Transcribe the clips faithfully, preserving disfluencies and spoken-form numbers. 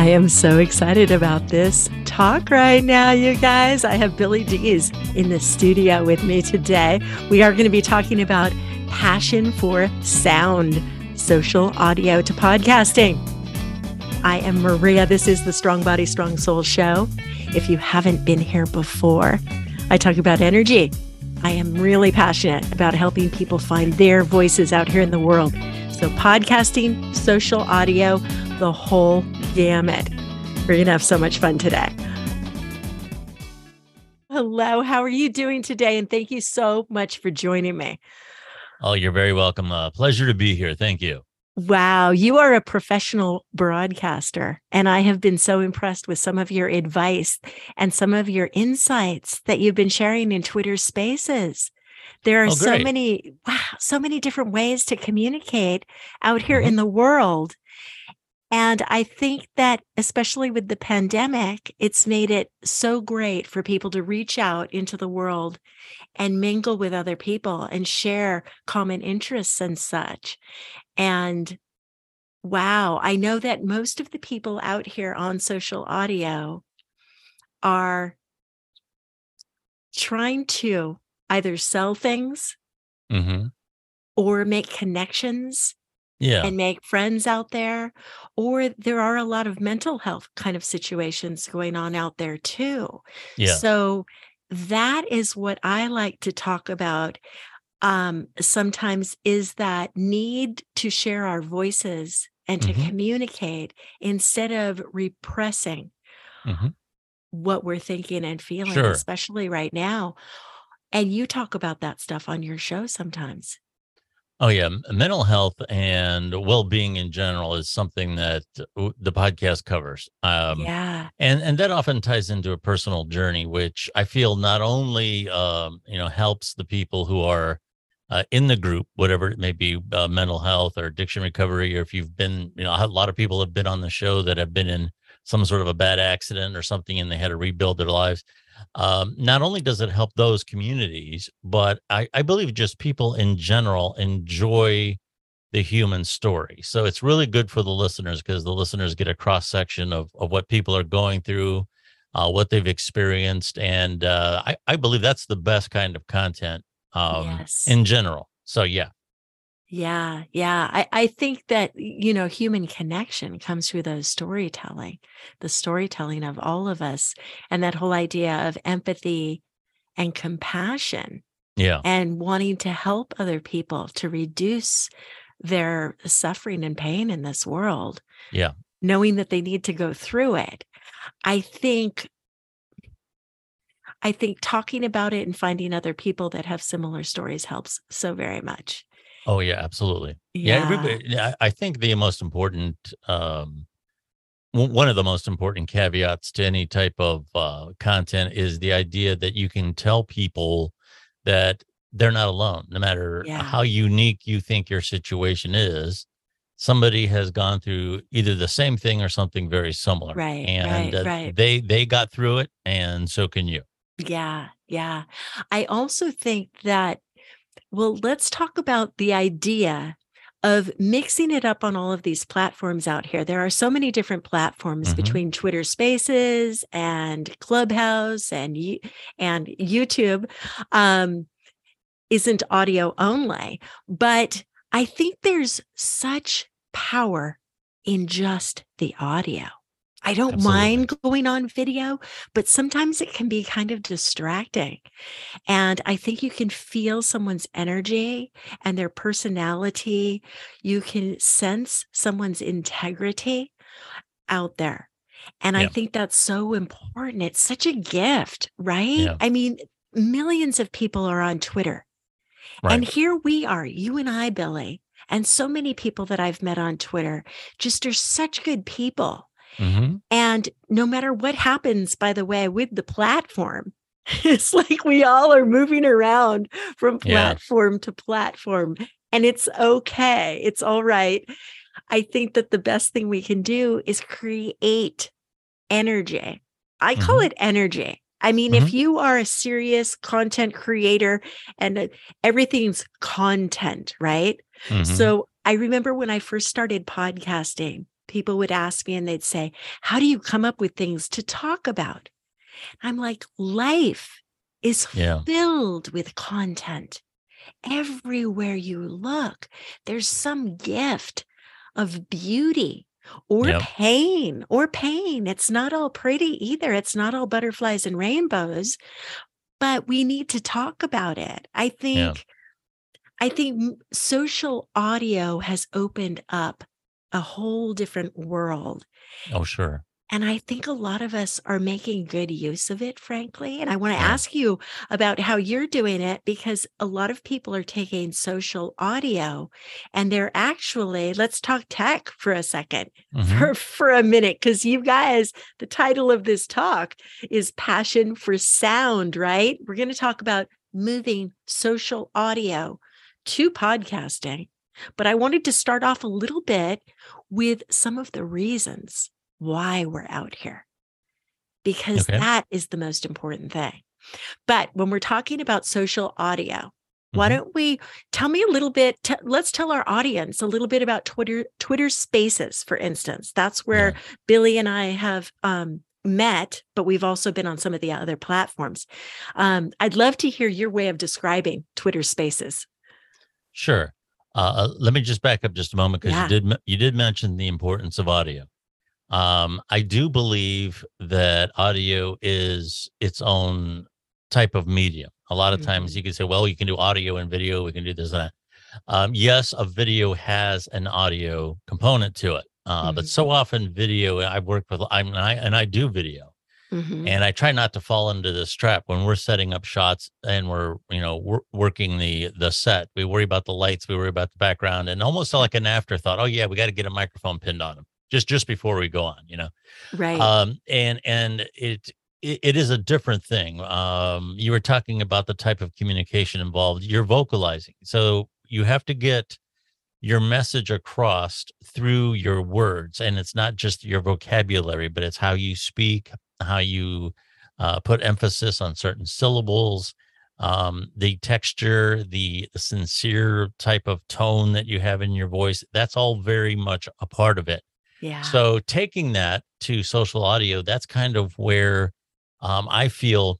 I am so excited about this talk right now, you guys. I have Billy Dees in the studio with me today. We are going to be talking about passion for sound, social audio to podcasting. I am Maria. This is the Strong Body, Strong Soul show. If you haven't been here before, I talk about energy. I am really passionate about helping people find their voices out here in the world. So podcasting, social audio, the whole gamut. We're going to have so much fun today. Hello, how are you doing today? And thank you so much for joining me. Oh, you're very welcome. Uh, pleasure to be here. Thank you. Wow, you are a professional broadcaster, and I have been so impressed with some of your advice and some of your insights that you've been sharing in Twitter Spaces. There are Oh, so great. many, wow, so many different ways to communicate out here Mhm. in the world. And I think that especially with the pandemic, it's made it so great for people to reach out into the world and mingle with other people and share common interests and such. And wow, I know that most of the people out here on social audio are trying to either sell things Mhm. or make connections Yeah. and make friends out there, or there are a lot of mental health kind of situations going on out there too. Yes. So that is what I like to talk about. Um, sometimes is that need to share our voices and to Mhm. communicate instead of repressing Mhm. what we're thinking and feeling, Sure. especially right now. And you talk about that stuff on your show sometimes. Oh, yeah. M- Mental health and well-being in general is something that uh, the podcast covers. Um, Yeah. and and that often ties into a personal journey, which I feel not only um, you know helps the people who are uh, in the group, whatever it may be, uh, mental health or addiction recovery, or if you've been, you know, a lot of people have been on the show that have been in some sort of a bad accident or something, and they had to rebuild their lives. Um, not only does it help those communities, but I, I believe just people in general enjoy the human story. So it's really good for the listeners because the listeners get a cross section of, of what people are going through, uh, what they've experienced. And uh, I, I believe that's the best kind of content um, Yes. in general. So, yeah. Yeah, yeah. I, I think that, you know, human connection comes through those storytelling, the storytelling of all of us, and that whole idea of empathy and compassion Yeah. and wanting to help other people to reduce their suffering and pain in this world, Yeah. knowing that they need to go through it. I think I think talking about it and finding other people that have similar stories helps so very much. Oh, yeah. Absolutely. Yeah. Yeah. Everybody, I I think the most important um, w- one of the most important caveats to any type of uh, content is the idea that you can tell people that they're not alone, no matter Yeah. how unique you think your situation is. Somebody has gone through either the same thing or something very similar, Right, and right, uh, right. they they got through it, and so can you. Yeah, yeah. I also think that, well, let's talk about the idea of mixing it up on all of these platforms out here. There are so many different platforms Hmm. between Twitter Spaces and Clubhouse and Yo- and YouTube. Um, isn't audio only, but I think there's such power in just the audio. I don't Absolutely. mind going on video, but sometimes it can be kind of distracting. And I think you can feel someone's energy and their personality. You can sense someone's integrity out there. And I Yeah. think that's so important. It's such a gift, right? Yeah. I mean, millions of people are on Twitter. And Right. here we are, you and I, Billy, and so many people that I've met on Twitter just are such good people. Hmm. And no matter what happens, by the way, with the platform, it's like we all are moving around from Yeah. platform to platform, and it's okay. It's all right. I think that the best thing we can do is create energy. I call Hmm. it energy. I mean, if Hmm. you are a serious content creator and uh, everything's content, right? Hmm. So I remember when I first started podcasting, people would ask me and they'd say, how do you come up with things to talk about? I'm like, life is Yeah. filled with content. Everywhere you look, there's some gift of beauty or Yep. pain or pain. It's not all pretty either. It's not all butterflies and rainbows, but we need to talk about it. I think, Yeah. I think m- social audio has opened up a whole different world. Oh, sure. And I think a lot of us are making good use of it, frankly. And I want to Yeah. ask you about how you're doing it, because a lot of people are taking social audio and they're actually, let's talk tech for a second, Mhm. for, for a minute, because you guys, the title of this talk is Passion for Sound, right? We're going to talk about moving social audio to podcasting. But I wanted to start off a little bit with some of the reasons why we're out here, because Okay. that is the most important thing. But when we're talking about social audio, why Mhm. don't we tell me a little bit? T- let's tell our audience a little bit about Twitter, Twitter Spaces, for instance. That's where Yeah. Billy and I have um, met, but we've also been on some of the other platforms. Um, I'd love to hear your way of describing Twitter Spaces. Sure. Uh, uh, let me just back up just a moment because you Yeah. did m- you did mention the importance of audio. Um, I do believe that audio is its own type of medium. A lot of times Mhm. you can say, well, you can do audio and video, we can do this and that. Um, yes, a video has an audio component to it. Uh, but so Mhm. often video, I work with, I'm, and I, and I do video. Mhm. And I try not to fall into this trap when we're setting up shots and we're, you know, we're working the the set. We worry about the lights, we worry about the background, and almost like an afterthought. Oh yeah, we got to get a microphone pinned on them just just before we go on, you know. Right. Um, and and it, it it is a different thing. Um, you were talking about the type of communication involved. You're vocalizing, so you have to get your message across through your words, and it's not just your vocabulary, but it's how you speak, how you uh, put emphasis on certain syllables, um, the texture, the, the sincere type of tone that you have in your voice. That's all very much a part of it. Yeah. So taking that to social audio, that's kind of where um, I feel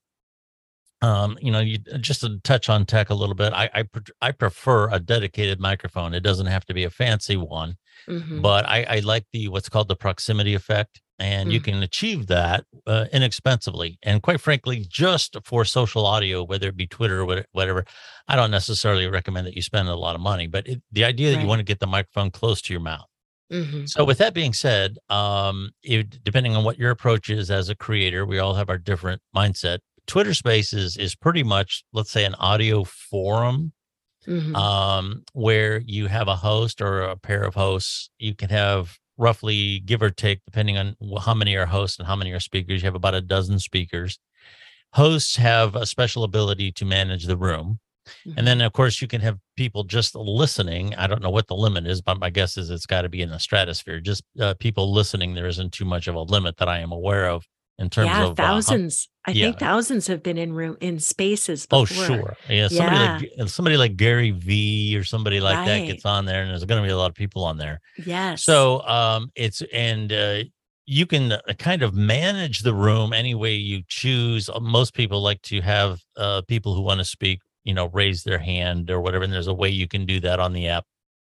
um, you know, you uh, just to touch on tech a little bit. I I, pre- I prefer a dedicated microphone. It doesn't have to be a fancy one, Mhm. but I, I like the what's called the proximity effect, and you Mhm. can achieve that uh, inexpensively. And quite frankly, just for social audio, whether it be Twitter or what- whatever, I don't necessarily recommend that you spend a lot of money. But it, the idea that you want Right. to get the microphone close to your mouth. Mhm. So with that being said, um, it, depending on what your approach is as a creator, we all have our different mindset. Twitter Spaces is pretty much, let's say, an audio forum Mhm. um, where you have a host or a pair of hosts. You can have roughly, give or take, depending on wh- how many are hosts and how many are speakers. You have about a dozen speakers. Hosts have a special ability to manage the room. And then, Mhm. of course, you can have people just listening. I don't know what the limit is, but my guess is it's got to be in the stratosphere. Just uh, people listening. There isn't too much of a limit that I am aware of in terms Yeah, of, uh, how, thousands. I think yeah. thousands have been in room in spaces Oh, before. sure. Yeah. Somebody like Yeah, G- uh, somebody like Gary V or somebody like that right. gets on there, and there's going to be a lot of people on there. Yes. So um, it's and uh, you can uh, kind of manage the room any way you choose. Uh, Most people like to have uh, people who want to speak, you know, raise their hand or whatever. And there's a way you can do that on the app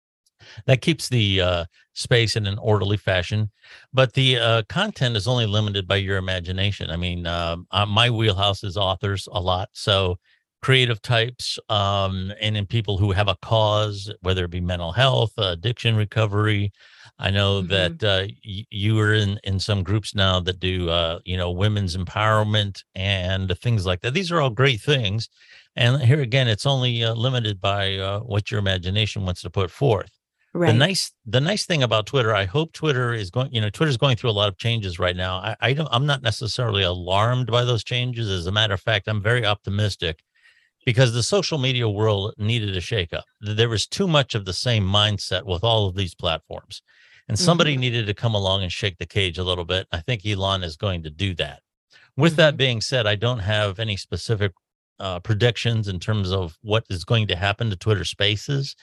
that keeps the uh, space in an orderly fashion. But the uh, content is only limited by your imagination. I mean, um, uh, my wheelhouse is authors a lot. So creative types um, and in people who have a cause, whether it be mental health, uh, addiction recovery. I know that Mhm. uh, y- you are in, in some groups now that do, uh, you know, women's empowerment and things like that. These are all great things. And here again, it's only uh, limited by uh, what your imagination wants to put forth. The Right. nice the nice thing about Twitter, I hope Twitter is going, you know, Twitter's going through a lot of changes right now. I, I don't I'm not necessarily alarmed by those changes. As a matter of fact, I'm very optimistic because the social media world needed a shakeup. There was too much of the same mindset with all of these platforms. And somebody Mhm. needed to come along and shake the cage a little bit. I think Elon is going to do that. With that Mhm. being said, I don't have any specific uh, predictions in terms of what is going to happen to Twitter Spaces,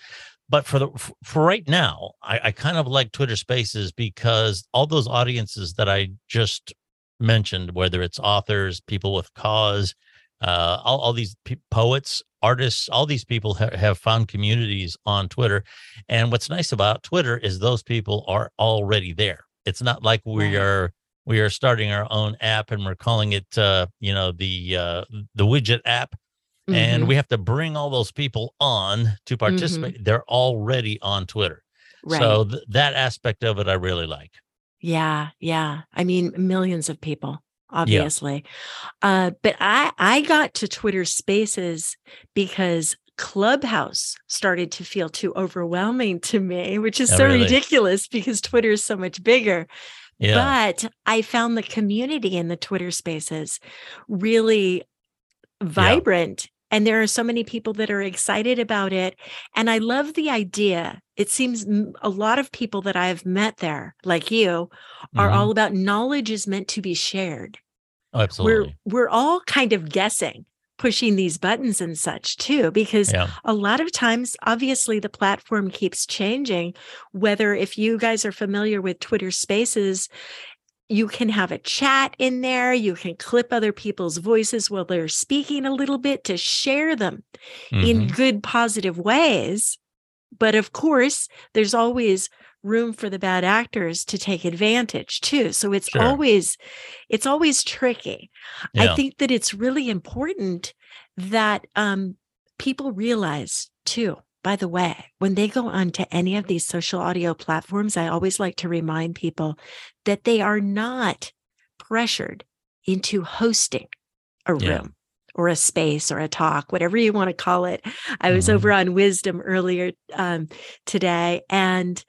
but for the for right now, I, I kind of like Twitter Spaces because all those audiences that I just mentioned, whether it's authors, people with cause, uh, all, all these pe- poets, artists, all these people ha- have found communities on Twitter. And what's nice about Twitter is those people are already there. It's not like we Right. are we are starting our own app and we're calling it, uh, you know, the uh, the widget app, and Mm-hmm. we have to bring all those people on to Mm-hmm. participate. They're already on Twitter. Right. So th- that aspect of it, I really like. Yeah. Yeah. I mean, millions of people, Yeah. obviously. Uh, but I I got to Twitter Spaces because Clubhouse started to feel too overwhelming to me, which is Oh, so really? ridiculous because Twitter is so much bigger. Yeah. But I found the community in the Twitter Spaces really Yeah. vibrant. And there are so many people that are excited about it. And I love the idea. It seems m- a lot of people that I've met there, like you, are Hmm. all about knowledge is meant to be shared. Oh, We're absolutely. we're all kind of guessing, pushing these buttons and such too, because Yeah. a lot of times, obviously, the platform keeps changing. Whether if you guys are familiar with Twitter Spaces, you can have a chat in there. You can clip other people's voices while they're speaking a little bit to share them in Hmm. good, positive ways. But of course, there's always room for the bad actors to take advantage too. So it's Sure. always, it's always tricky. I Yeah. think that it's really important that um, people realize too, by the way, when they go onto any of these social audio platforms, I always like to remind people that they are not pressured into hosting a Yeah. room or a space or a talk, whatever you want to call it. I was over Hmm. on Wisdom earlier um, today, and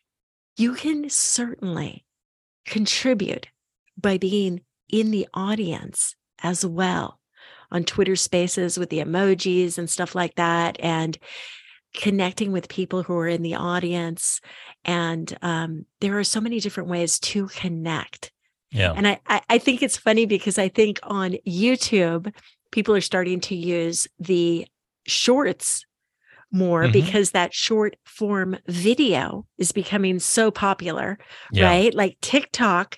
you can certainly contribute by being in the audience as well on Twitter Spaces with the emojis and stuff like that, and connecting with people who are in the audience. And um, there are so many different ways to connect. Yeah. And I, I, I think it's funny because I think on YouTube, people are starting to use the shorts more Hmm. because that short form video is becoming so popular, Yeah. right? Like TikTok.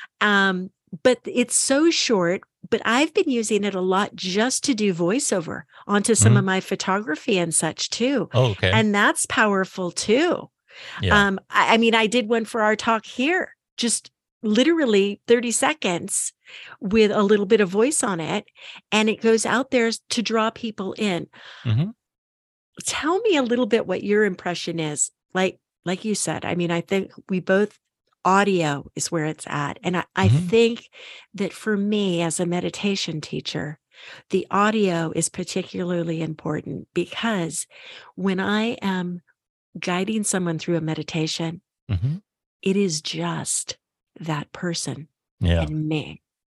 Um, but it's so short, but I've been using it a lot just to do voiceover onto some of Hmm. my photography and such too. Oh, okay. And that's powerful too. Yeah. Um, I, I mean, I did one for our talk here, just literally thirty seconds with a little bit of voice on it. And it goes out there to draw people in. Hmm. Tell me a little bit what your impression is. Like, like you said, I mean, I think we both audio is where it's at. And I, I Hmm. think that for me as a meditation teacher, the audio is particularly important because when I am guiding someone through a meditation, Hmm. it is just that person Yeah. and me.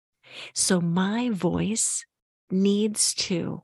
So my voice needs to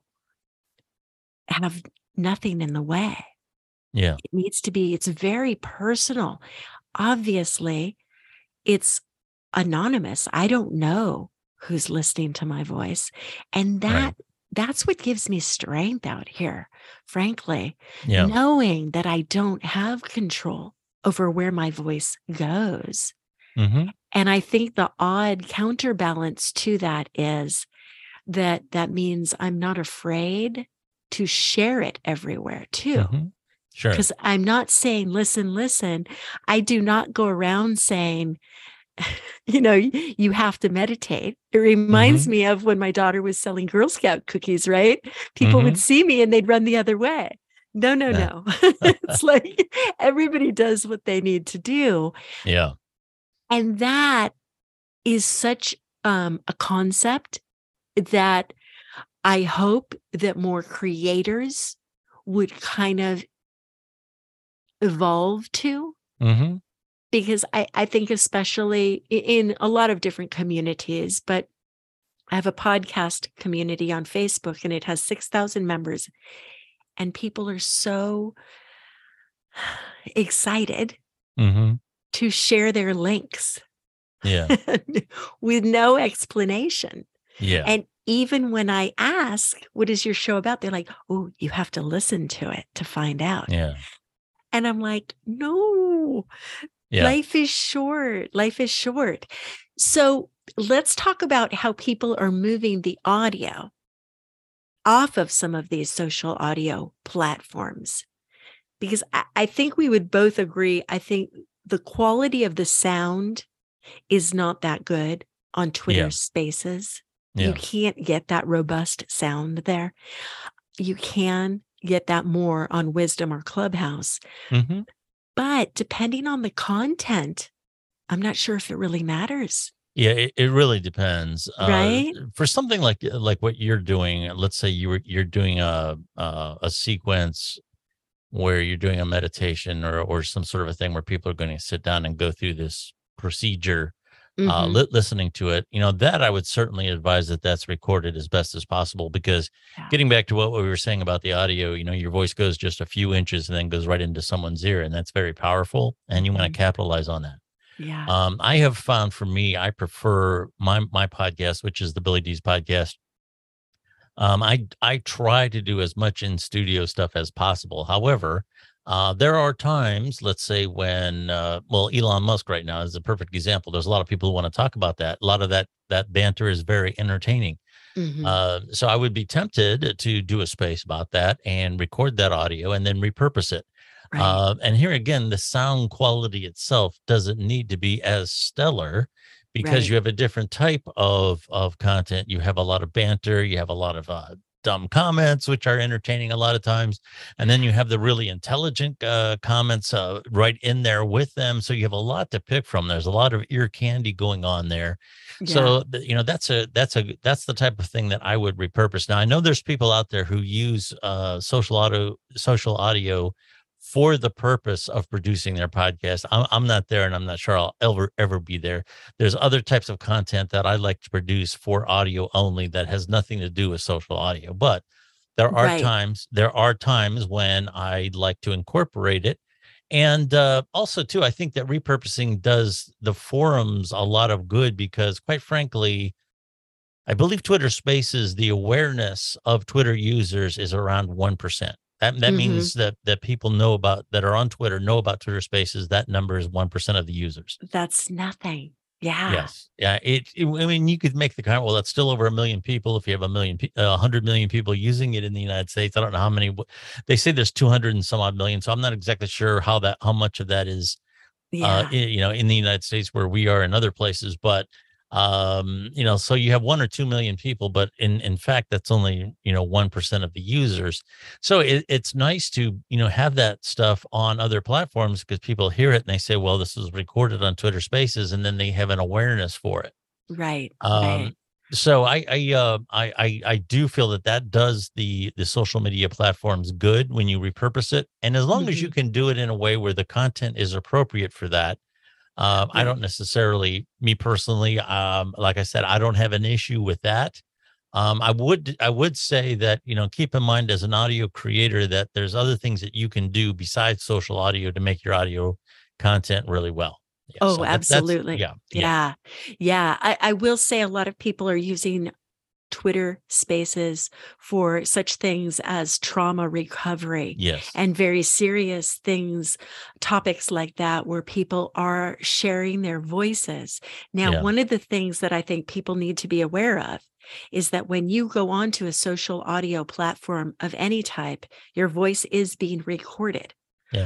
have nothing in the way. Yeah. It needs to be, it's very personal. Obviously, it's anonymous. I don't know who's listening to my voice. And Right. that that's what gives me strength out here, frankly, Yeah. knowing that I don't have control over where my voice goes. Hmm. And I think the odd counterbalance to that is that that means I'm not afraid to share it everywhere too. Hmm. Sure. Because I'm not saying, listen, listen. I do not go around saying, you know, y- you have to meditate. It reminds Hmm. me of when my daughter was selling Girl Scout cookies, right? People would Hmm. see me and they'd run the other way. No, no, no. It's like everybody does what they need to do. Yeah. And that is such um, a concept that I hope that more creators would kind of evolve to. Hmm. Because I, I think especially i- in a lot of different communities, but I have a podcast community on Facebook and it has six thousand members, and people are so excited Hmm. to share their links Yeah. with no explanation. Yeah. And even when I ask, what is your show about? They're like, oh, you have to listen to it to find out. Yeah. And I'm like, no, Yeah. life is short. Life is short. So let's talk about how people are moving the audio off of some of these social audio platforms. Because I, I think we would both agree, I think the quality of the sound is not that good on Twitter Yeah. Spaces. Yeah. You can't get that robust sound there. You can get that more on Wisdom or Clubhouse. Mm-hmm. But depending on the content, I'm not sure if it really matters. Yeah, it, it really depends. Uh, Right? for something like like what you're doing, let's say you were you're doing a a, a sequence where you're doing a meditation or or some sort of a thing where people are going to sit down and go through this procedure, uh, Mhm. li- listening to it. You know, that I would certainly advise that that's recorded as best as possible, because Yeah. getting back to what we were saying about the audio, you know, your voice goes just a few inches and then goes right into someone's ear, and that's very powerful, and you want Mhm. to capitalize on that. Yeah. Um, I have found for me, I prefer my my podcast, which is the Billy D's podcast. Um, I I try to do as much in studio stuff as possible. However, uh, there are times, let's say when, uh, well, Elon Musk right now is a perfect example. There's a lot of people who want to talk about that. A lot of that that banter is very entertaining. Mhm. Uh, so I would be tempted to do a space about that and record that audio and then repurpose it. Right. Uh, and here again, the sound quality itself doesn't need to be as stellar, because Right. you have a different type of of content. You have a lot of banter. You have a lot of uh, dumb comments, which are entertaining a lot of times, and then you have the really intelligent uh, comments uh, right in there with them. So you have a lot to pick from. There's a lot of ear candy going on there. Yeah. So th- you know that's a that's a that's the type of thing that I would repurpose. Now I know there's people out there who use uh, social audio social audio for the purpose of producing their podcast. I'm, I'm not there, and I'm not sure I'll ever ever be there. There's other types of content that I like to produce for audio only that has nothing to do with social audio. But there are Right. times there are times when I like to incorporate it. And uh, also, too, I think that repurposing does the forums a lot of good, because, quite frankly, I believe Twitter Spaces, the awareness of Twitter users is around one percent. That that Mhm. means that that people know about, that are on Twitter, know about Twitter Spaces. That number is one percent of the users. That's nothing. Yeah. Yes. Yeah. It, it- I mean, you could make the comment, well, that's still over a million people. If you have a million, pe- a hundred million people using it in the United States, I don't know how many. w- They say there's two hundred and some odd million. So I'm not exactly sure how that, how much of that is uh, Yeah. i- you know, in the United States where we are in other places. But, um, you know, so you have one or two million people, but in, in fact, that's only, you know, one percent of the users. So it, it's nice to, you know, have that stuff on other platforms, because people hear it and they say, well, this was recorded on Twitter Spaces, and then they have an awareness for it. Right. Right. Um, so I, I, uh, I, I, I do feel that that does the the social media platforms good when you repurpose it, and as long as you Mhm. can do it in a way where the content is appropriate for that. Um, I Right. don't necessarily, me personally, um, like I said, I don't have an issue with that. Um, I would, I would say that, you know, keep in mind as an audio creator that there's other things that you can do besides social audio to make your audio content really well. Yeah. Oh, So that, that's, absolutely. yeah, yeah, Yeah. Yeah. I, I will say a lot of people are using Twitter Spaces for such things as trauma recovery yes, and very serious things, topics like that, where people are sharing their voices. Now, yeah, one of the things that I think people need to be aware of is that when you go onto a social audio platform of any type, your voice is being recorded. yeah,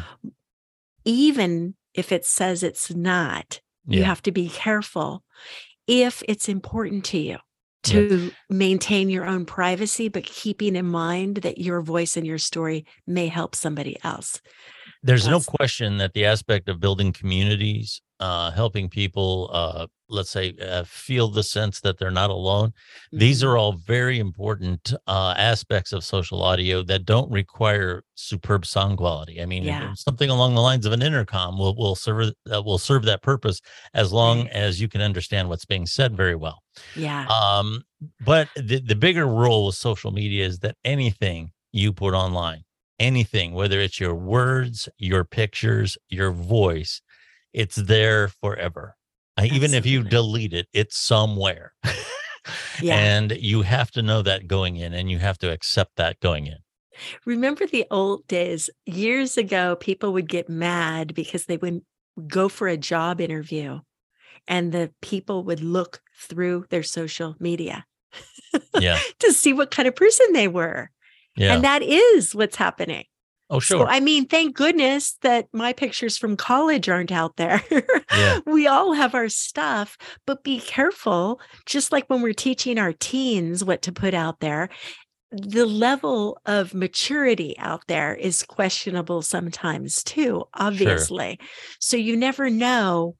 Even if it says it's not, you yeah, have to be careful if it's important to you yeah. to maintain your own privacy, but keeping in mind that your voice and your story may help somebody else. There's no That's question that the aspect of building communities, uh, helping people, uh, let's say, uh, feel the sense that they're not alone. These mhm. are all very important uh, aspects of social audio that don't require superb sound quality. I mean, Yeah, if- something along the lines of an intercom will will serve uh, will serve that purpose, as long right. as you can understand what's being said very well. Yeah, Um, but the, the bigger role with social media is that anything you put online, anything, whether it's your words, your pictures, your voice, it's there forever. Uh, even if you absolutely. delete it, it's somewhere. Yeah, And you have to know that going in, and you have to accept that going in. Remember the old days? Years ago, people would get mad because they would go for a job interview and the people would look through their social media Yeah. to see what kind of person they were. Yeah. And that is what's happening. Oh, So, sure. I mean, thank goodness that my pictures from college aren't out there. Yeah. We all have our stuff, but be careful. Just like when we're teaching our teens what to put out there, the level of maturity out there is questionable sometimes too, Sure. obviously. So you never know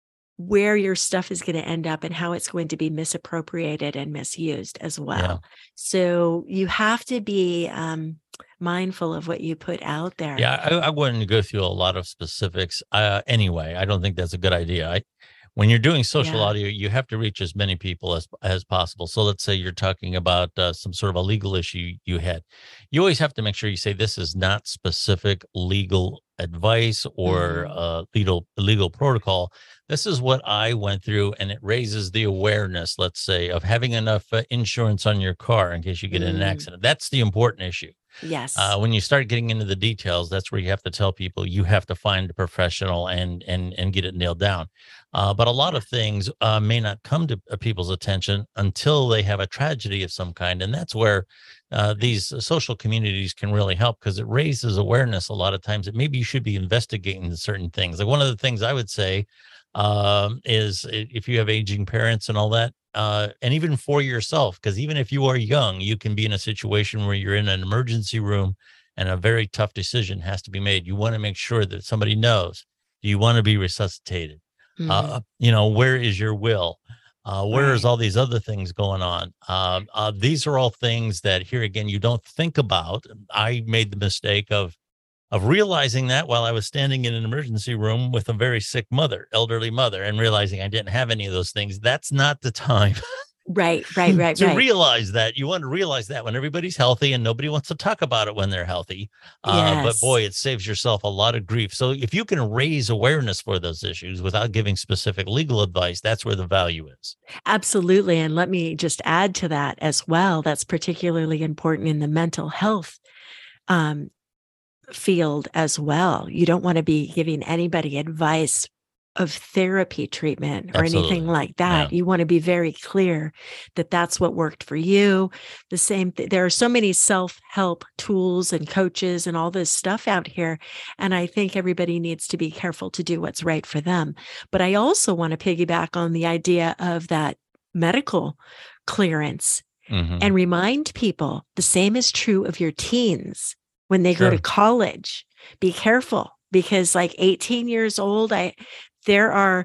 where your stuff is going to end up and how it's going to be misappropriated and misused as Yeah. well. So you have to be um, mindful of what you put out there. Yeah. I, I wouldn't go through a lot of specifics. Uh, anyway, I don't think that's a good idea. I, when you're doing social Yeah. audio, you have to reach as many people as as possible. So let's say you're talking about uh, some sort of a legal issue you had. You always have to make sure you say this is not specific legal advice or Mhm. uh, legal legal protocol. This is what I went through, and it raises the awareness, let's say, of having enough uh, insurance on your car in case you get in an Mm, accident. That's the important issue. yes. Uh, when you start getting into the details, that's where you have to tell people you have to find a professional and and and get it nailed down. Uh, but a lot Yeah. of things uh, may not come to uh, people's attention until they have a tragedy of some kind, and that's where uh, these social communities can really help because it raises awareness a lot of times that maybe you should be investigating certain things. Like one of the things I would say um, is i- if you have aging parents and all that, uh, and even for yourself, because even if you are young, you can be in a situation where you're in an emergency room and a very tough decision has to be made. You want to make sure that somebody knows. Do you want to be resuscitated? Mhm. Uh, you know, where is your will? Uh, where is Right. all these other things going on? Um, uh, these are all things that here again you don't think about. I made the mistake of of realizing that while I was standing in an emergency room with a very sick mother, elderly mother, and realizing I didn't have any of those things. That's not the time Right, right, right, to right. realize that. You want to realize that when everybody's healthy and nobody wants to talk about it when they're healthy. Uh, but Yes. boy, it saves yourself a lot of grief. So if you can raise awareness for those issues without giving specific legal advice, that's where the value is. Absolutely. And let me just add to that as well. That's particularly important in the mental health um, field as well. You don't want to be giving anybody advice of therapy treatment or anything Absolutely. like Yeah. that. You want to be very clear that that's what worked for you. The same, th- there are so many self-help tools and coaches and all this stuff out here. And I think everybody needs to be careful to do what's right for them. But I also want to piggyback on the idea of that medical clearance hmm and remind people the same is true of your teens when they go to Sure. college. Be careful because like eighteen years old, I there are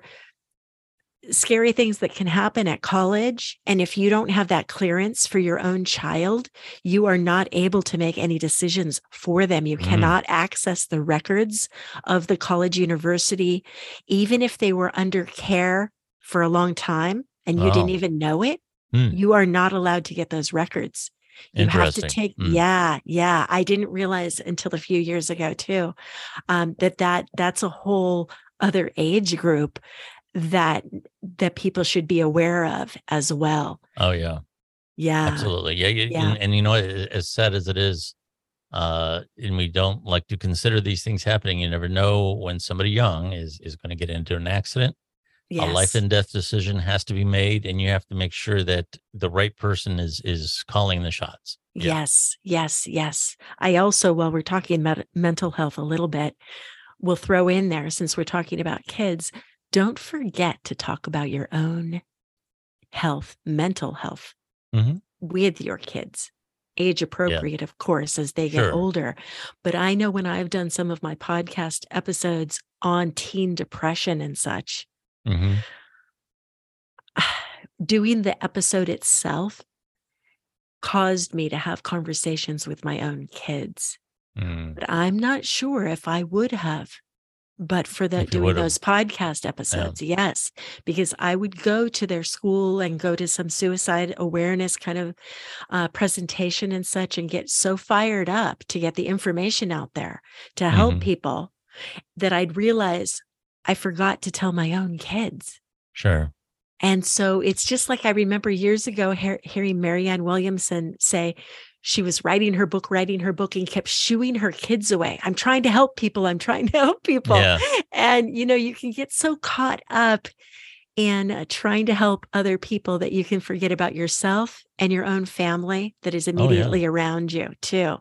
scary things that can happen at college. And if you don't have that clearance for your own child, you are not able to make any decisions for them. You Mhm. cannot access the records of the college university, even if they were under care for a long time and you didn't Oh, even know it. hmm. You are not allowed to get those records. You have to Interesting. take, Mm. yeah, yeah. I didn't realize until a few years ago too, um, that that that's a whole other age group that that people should be aware of as well. Oh, yeah. Yeah, Absolutely. Yeah, you, yeah, and, and you know, a- as sad as it is, uh, and we don't like to consider these things happening. You never know when somebody young is is going to get into an accident. A life yes, and death decision has to be made, and you have to make sure that the right person is is calling the shots. Yeah. yes, yes, yes. I also, while we're talking about mental health a little bit, we'll throw in there since we're talking about kids. Don't forget to talk about your own health, mental health hmm with your kids. Age Yeah. appropriate, of course, as they get Sure. older. But I know when I've done some of my podcast episodes on teen depression and such, hmm doing the episode itself caused me to have conversations with my own kids. Mm. But I'm not sure if I would have, but for the If you doing would have, those podcast episodes, yes, because I would go to their school and go to some suicide awareness kind of uh, presentation and such and get so fired up to get the information out there to help hmm people that I'd realize I forgot to tell my own kids. Sure. And so it's just like I remember years ago hear, hearing Marianne Williamson say, she was writing her book, writing her book, and kept shooing her kids away. I'm trying to help people. I'm trying to help people. Yeah. And, you know, you can get so caught up in uh, trying to help other people that you can forget about yourself and your own family that is immediately oh, yeah. around you too.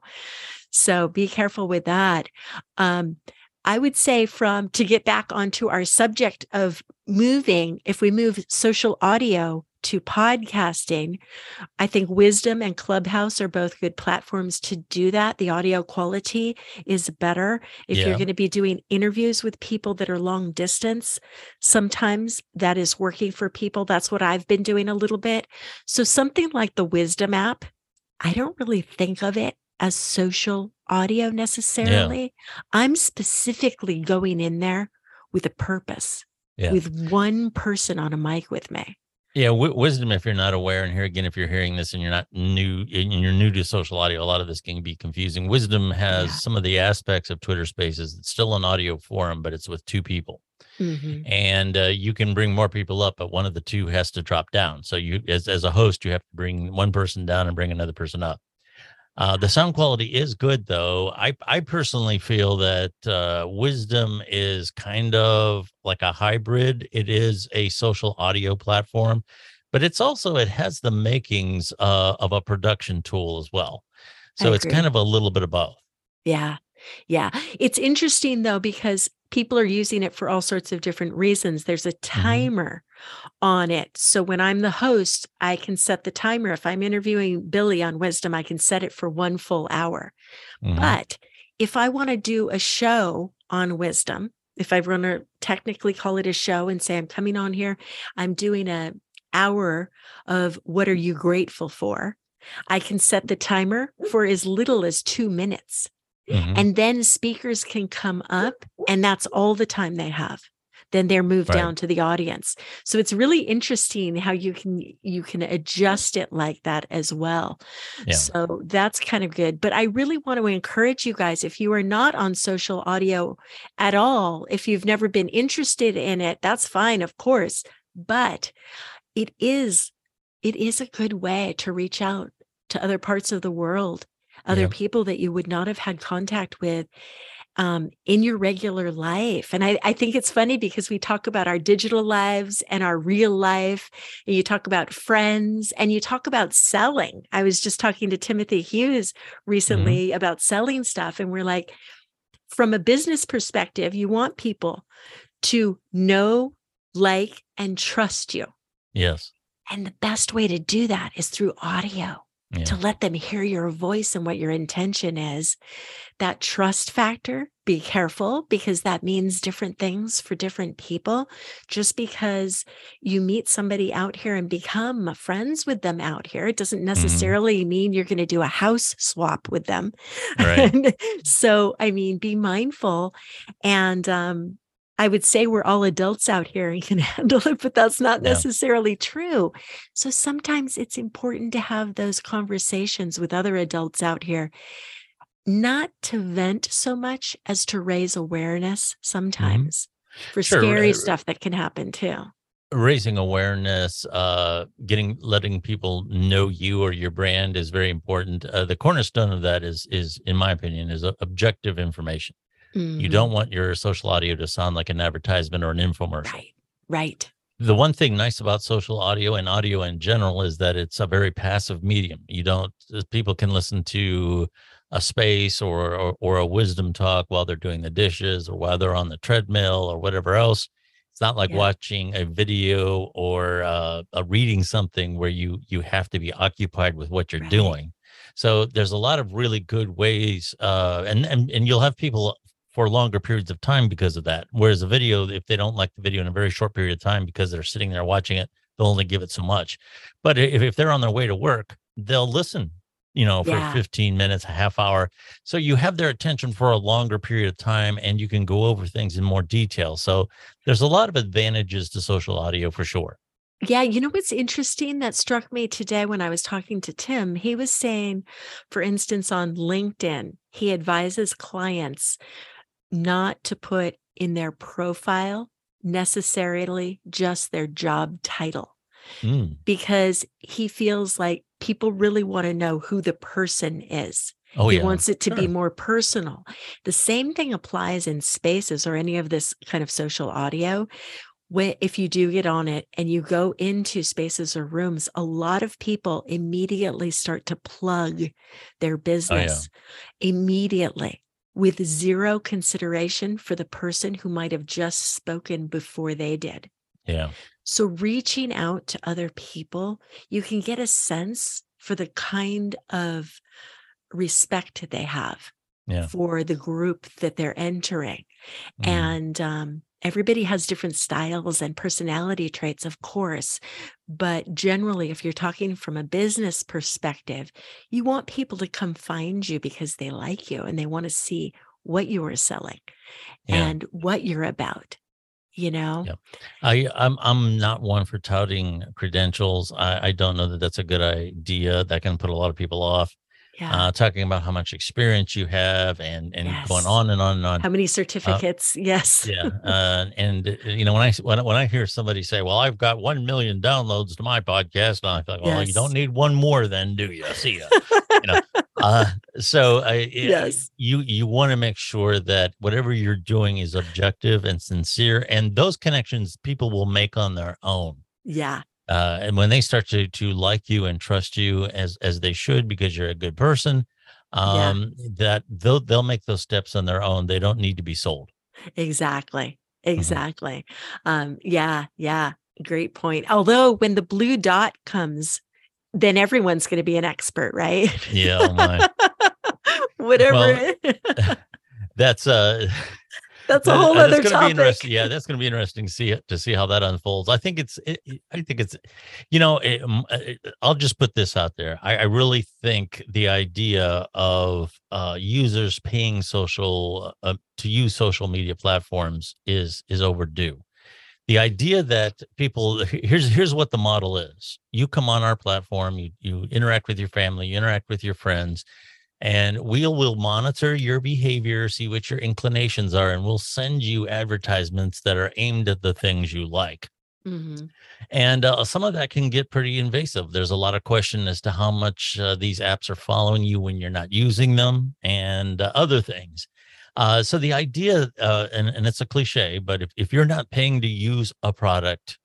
So be careful with that. Um, I would say from, to get back onto our subject of moving, if we move social audio to podcasting, I think Wisdom and Clubhouse are both good platforms to do that. The audio quality is better. If Yeah. you're going to be doing interviews with people that are long distance, sometimes that is working for people. That's what I've been doing a little bit. So something like the Wisdom app, I don't really think of it as social audio necessarily. Yeah. I'm specifically going in there with a purpose, Yeah. with one person on a mic with me. Yeah, w- wisdom. If you're not aware, and here again, if you're hearing this and you're not new, and you're new to social audio, a lot of this can be confusing. Wisdom has Yeah. some of the aspects of Twitter Spaces. It's still an audio forum, but it's with two people, Mm-hmm. and uh, you can bring more people up, but one of the two has to drop down. So you, as as a host, you have to bring one person down and bring another person up. Uh, the sound quality is good, though. I I personally feel that uh, Wisdom is kind of like a hybrid. It is a social audio platform, but it's also, it has the makings uh, of a production tool as well. I So it's agree. kind of a little bit of both. Yeah. Yeah. It's interesting though, because people are using it for all sorts of different reasons. There's a Mhm. timer on it. So when I'm the host, I can set the timer. If I'm interviewing Billy on Wisdom, I can set it for one full hour. Mhm. But if I want to do a show on Wisdom, if I want to technically call it a show and say, I'm coming on here, I'm doing an hour of what are you grateful for? I can set the timer for as little as two minutes. Mhm. And then speakers can come up, and that's all the time they have. Then they're moved Right. down to the audience. So it's really interesting how you can you can adjust it like that as well. Yeah. So that's kind of good. But I really want to encourage you guys, if you are not on social audio at all, if you've never been interested in it, that's fine, of course. But it is it is a good way to reach out to other parts of the world, other Yeah. people that you would not have had contact with um, in your regular life. And I, I think it's funny because we talk about our digital lives and our real life, and you talk about friends and you talk about selling. I was just talking to Timothy Hughes recently Mhm. about selling stuff. And we're like, from a business perspective, you want people to know, like, and trust you. Yes. And the best way to do that is through audio. Yeah. To let them hear your voice and what your intention is. That trust factor, be careful, because that means different things for different people. Just because you meet somebody out here and become friends with them out here, it doesn't necessarily mean you're going to do a house swap with them. Right. And so, I mean, be mindful. And um, I would say we're all adults out here and can handle it, but that's not Yeah. necessarily true. So sometimes it's important to have those conversations with other adults out here, not to vent so much as to raise awareness sometimes for Sure. scary uh, stuff that can happen too. Raising awareness, uh, getting, letting people know you or your brand is very important. Uh, the cornerstone of that is, is, in my opinion, is uh, objective information. You Mhm. don't want your social audio to sound like an advertisement or an infomercial. Right, right. The one thing nice about social audio and audio in general is that it's a very passive medium. You don't, uh, people can listen to a space or, or, or a wisdom talk while they're doing the dishes or while they're on the treadmill or whatever else. It's not like Yeah. watching a video or uh, a reading something where you, you have to be occupied with what you're Right. doing. So there's a lot of really good ways, uh, and, and, and you'll have people for longer periods of time because of that. Whereas a video, if they don't like the video in a very short period of time because they're sitting there watching it, they'll only give it so much. But if, if they're on their way to work, they'll listen, you know, for Yeah. fifteen minutes, a half hour. So you have their attention for a longer period of time and you can go over things in more detail. So there's a lot of advantages to social audio for sure. Yeah, you know what's interesting that struck me today when I was talking to Tim? He was saying, for instance, on LinkedIn, he advises clients not to put in their profile necessarily just their job title, Mm, because he feels like people really want to know who the person is. Oh, He yeah. wants it to be Sure. more personal. The same thing applies in Spaces or any of this kind of social audio. When, if you do get on it and you go into Spaces or rooms, a lot of people immediately start to plug their Oh, yeah. business immediately with zero consideration for the person who might have just spoken before they did. Yeah. So reaching out to other people, you can get a sense for the kind of respect they have Yeah. for the group that they're entering. Mm. And um, everybody has different styles and personality traits, of course. But generally, if you're talking from a business perspective, you want people to come find you because they like you and they want to see what you are selling Yeah. and what you're about, you know? Yeah. I, I'm I'm not one for touting credentials. I, I don't know that that's a good idea. That can put a lot of people off. Yeah. Uh, talking about how much experience you have and and going Yes. on and on and on. How many Uh, certificates? Yes. yeah. Uh, and uh, you know, when I s- when I- when I hear somebody say, "Well, I've got one million downloads to my podcast," and I thought, "Well, you don't Yes. need one more, then, do you? See ya." You know. Uh, so I, I- Yes. you you want to make sure that whatever you're doing is objective and sincere, and those connections people will make on their own. Yeah. Uh, and when they start to to like you and trust you as as they should because you're a good person, Yeah. um, that they'll they'll make those steps on their own. They don't need to be sold. Exactly. Mhm. Exactly. Um, yeah. Yeah. Great point. Although when the blue dot comes, then everyone's going to be an expert, right? Yeah, oh my. Whatever. Well, it- that's uh That's a that, whole uh, that's other going to be interesting. topic. Yeah, that's going to be interesting to see it to see how that unfolds. I think it's it, it- I think it's you know it, um, uh, it- I'll just put this out there. I, I really think the idea of uh, users paying social uh, to use social media platforms is is overdue. The idea that people here's here's what the model is. You come on our platform, you you interact with your family, you interact with your friends, and we will monitor your behavior, see what your inclinations are, and we'll send you advertisements that are aimed at the things you like. Mhm. And uh, some of that can get pretty invasive. There's a lot of question as to how much uh, these apps are following you when you're not using them and uh, other things. Uh, so the idea, uh, and, and it's a cliche, but if, if you're not paying to use a product,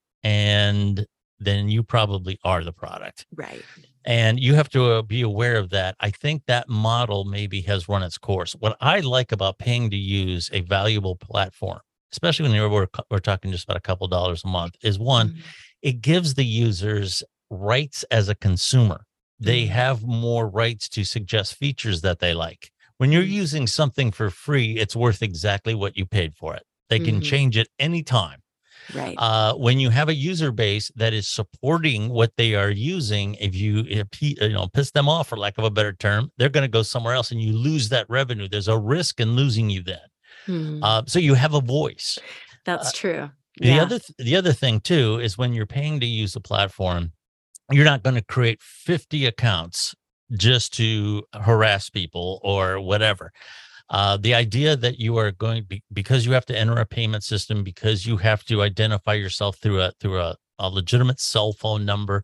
and then you probably are the product. Right. And you have to uh, be aware of that. I think that model maybe has run its course. What I like about paying to use a valuable platform, especially when you're, we're, we're talking just about a couple dollars a month, is one, Mhm. it gives the users rights as a consumer. They Mhm. have more rights to suggest features that they like. When you're Mhm. using something for free, it's worth exactly what you paid for it. They can Mhm. change it anytime. Right. Uh, when you have a user base that is supporting what they are using, if you if, he- you know piss them off, for lack of a better term, they're going to go somewhere else, and you lose that revenue. There's a risk in losing you then. Mhm. Uh, so you have a voice. That's Uh, true. the Yeah. other th- the other thing too is when you're paying to use the platform, you're not going to create fifty accounts just to harass people or whatever. Uh, the idea that you are going be, because you have to enter a payment system, because you have to identify yourself through a through a, a legitimate cell phone number,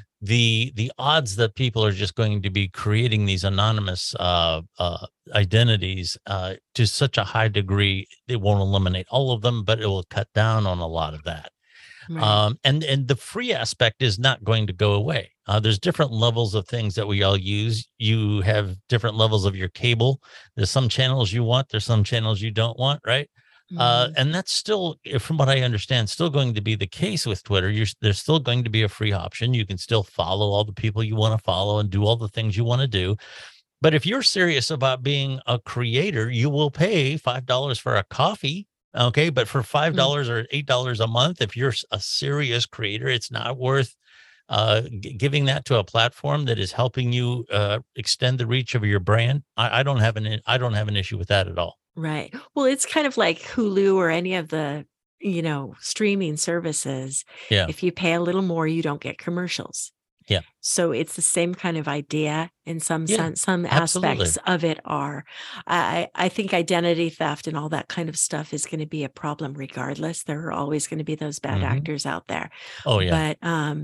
the the odds that people are just going to be creating these anonymous uh, uh, identities uh, to such a high degree, it won't eliminate all of them, but it will cut down on a lot of that. Right. Um, and and the free aspect is not going to go away. Uh, there's different levels of things that we all use. You have different levels of your cable. There's some channels you want. There's some channels you don't want, right? Uh, Mhm. and that's still, eh, from what I understand, still going to be the case with Twitter. You're, there's still going to be a free option. You can still follow all the people you want to follow and do all the things you want to do. But if you're serious about being a creator, you will pay five dollars for a coffee. Okay. But for five Mm. dollars or eight dollars a month, if you're s- a serious creator, it's not worth uh, g- giving that to a platform that is helping you uh, extend the reach of your brand. I, I don't have an, i- I don't have an issue with that at all. Right. Well, it's kind of like Hulu or any of the, you know, streaming services. Yeah. If you pay a little more, you don't get commercials. Yeah. So it's the same kind of idea in some Yeah. sense. Some Absolutely. aspects of it are. I, I think identity theft and all that kind of stuff is going to be a problem regardless. There are always going to be those bad Mhm. actors out there. Oh, yeah. But um,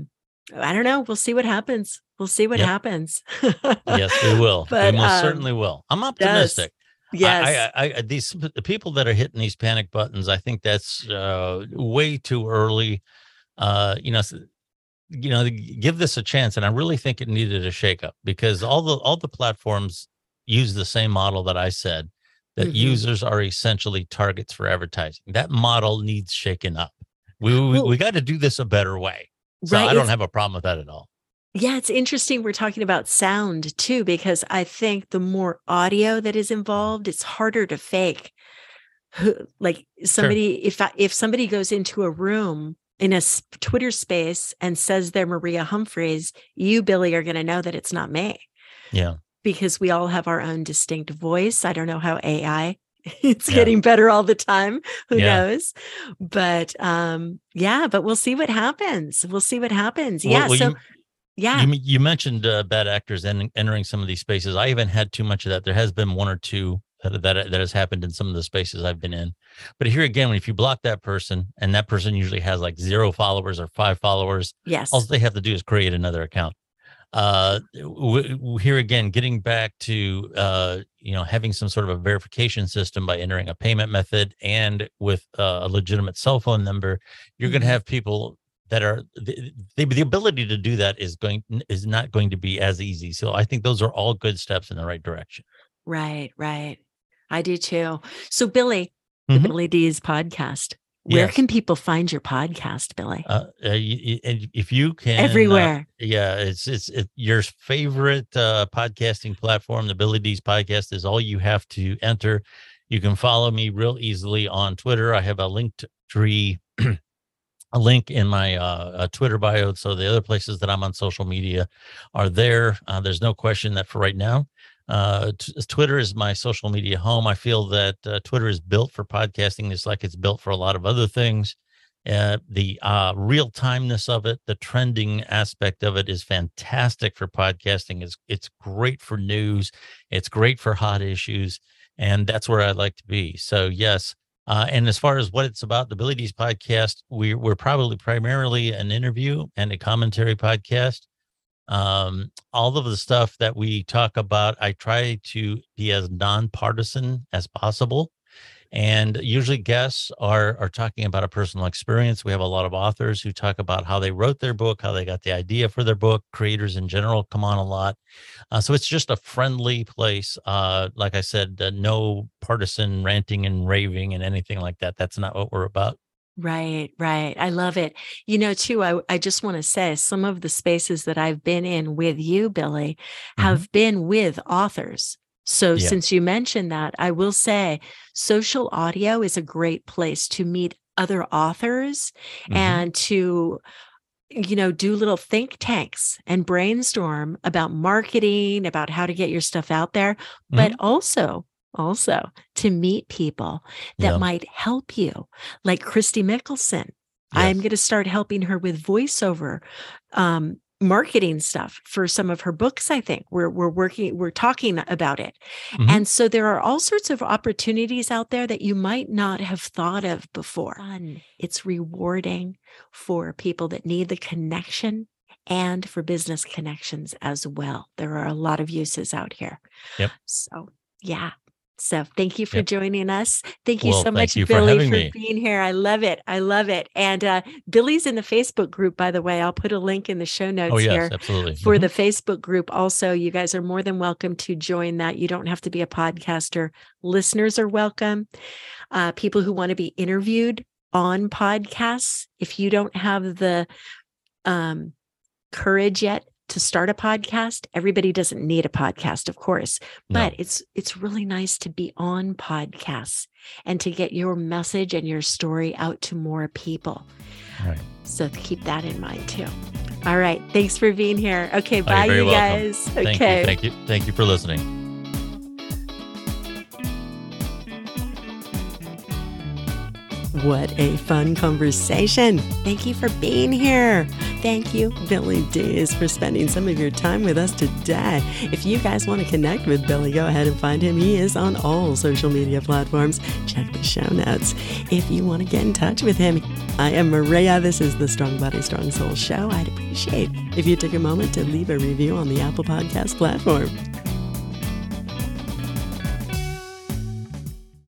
I don't know. We'll see what happens. We'll see what Yep. happens. Yes, we will. But, we most um, certainly will. I'm yes. optimistic. Yes. I, I, I, these the people that are hitting these panic buttons, I think that's uh, way too early. Uh, you know, s- you know, give this a chance, and I really think it needed a shakeup because all the all the platforms use the same model that I said, that Mhm. users are essentially targets for advertising. That model needs shaken up. We we, Well, we got to do this a better way. So right. I don't It's have a problem with that at all. Yeah, it's interesting we're talking about sound too, because I think the more audio that is involved, it's harder to fake. Who, like Sure. somebody, if I, if somebody goes into a room in a s- Twitter space and says they're Maria Humphreys, you, Billy, are going to know that it's not me Yeah. because we all have our own distinct voice. I don't know how A I it's Yeah. getting better all the time. Who Yeah. knows? But um, yeah, but we'll see what happens. We'll see what happens. Well, Yeah. well, So you yeah. you you mentioned uh, bad actors en- entering some of these spaces. I haven't had too much of that. There has been one or two that that that has happened in some of the spaces I've been in. But here again, if you block that person, and that person usually has like zero followers or five followers, all Yes. they have to do is create another account. Uh, w- w- here again, getting back to uh, you know, having some sort of a verification system by entering a payment method and with uh, a legitimate cell phone number, you're going to Mhm. have people that are the, the the ability to do that is going is not going to be as easy. So I think those are all good steps in the right direction. Right, right. I do too. So, Billy, the Mhm. Billy D's podcast, where Yes. can people find your podcast, Billy? Uh, uh, y- y- and if you can, uh, Everywhere. yeah, it's it's it, your favorite uh, podcasting platform. The Billy D's podcast is all you have to enter. You can follow me real easily on Twitter. I have a linked tree, a link in my uh, uh, Twitter bio. So the other places that I'm on social media are there. Uh, there's no question that for right now, uh, t- Twitter is my social media home. I feel that uh, Twitter is built for podcasting, just like it's built for a lot of other things. Uh, the uh, real timeness of it, the trending aspect of it is fantastic for podcasting. It's, it's great for news. It's great for hot issues. And that's where I like to be. So, yes. Uh, and as far as what it's about, the Billy D's podcast, we, we're probably primarily an interview and a commentary podcast. Um, all of the stuff that we talk about, I try to be as nonpartisan as possible. And usually guests are are talking about a personal experience. We have a lot of authors who talk about how they wrote their book, how they got the idea for their book. Creators in general come on a lot. Uh, so it's just a friendly place. Uh, like I said, uh, no partisan ranting and raving and anything like that. That's not what we're about. Right, right. I love it. You know, too, I, I just want to say some of the spaces that I've been in with you, Billy, Mhm. have been with authors. So Yeah. since you mentioned that, I will say social audio is a great place to meet other authors Mhm. and to, you know, do little think tanks and brainstorm about marketing, about how to get your stuff out there, but Mhm. also, also to meet people that Yeah. might help you, like Christy Mickelson. I'm Yes. going to start helping her with voiceover um, marketing stuff for some of her books. I think we're we're working, we're talking about it, Mhm. and so there are all sorts of opportunities out there that you might not have thought of before. Fun. It's rewarding for people that need the connection and for business connections as well. There are a lot of uses out here. Yep. So, yeah. So, thank you for Yep. joining us. Thank you Well, so much, thank you for Billy, having for me. being here. I love it. I love it. And uh, Billy's in the Facebook group, by the way. I'll put a link in the show notes Oh, yes, here absolutely. for Mhm. the Facebook group. Also, you guys are more than welcome to join that. You don't have to be a podcaster. Listeners are welcome. Uh, people who want to be interviewed on podcasts. If you don't have the um, courage yet to start a podcast, everybody doesn't need a podcast, of course, but No. it's it's really nice to be on podcasts and to get your message and your story out to more people. Right. So keep that in mind too. All right. Thanks for being here. Okay. Oh, Bye, you're very you welcome. guys. Thank Okay. you. Thank you. Thank you for listening. What a fun conversation. Thank you for being here. Thank you, Billy Dees, for spending some of your time with us today. If you guys want to connect with Billy, go ahead and find him. He is on all social media platforms. Check the show notes. If you want to get in touch with him, I am Maria. This is the Strong Body, Strong Soul Show. I'd appreciate if you took a moment to leave a review on the Apple Podcast platform.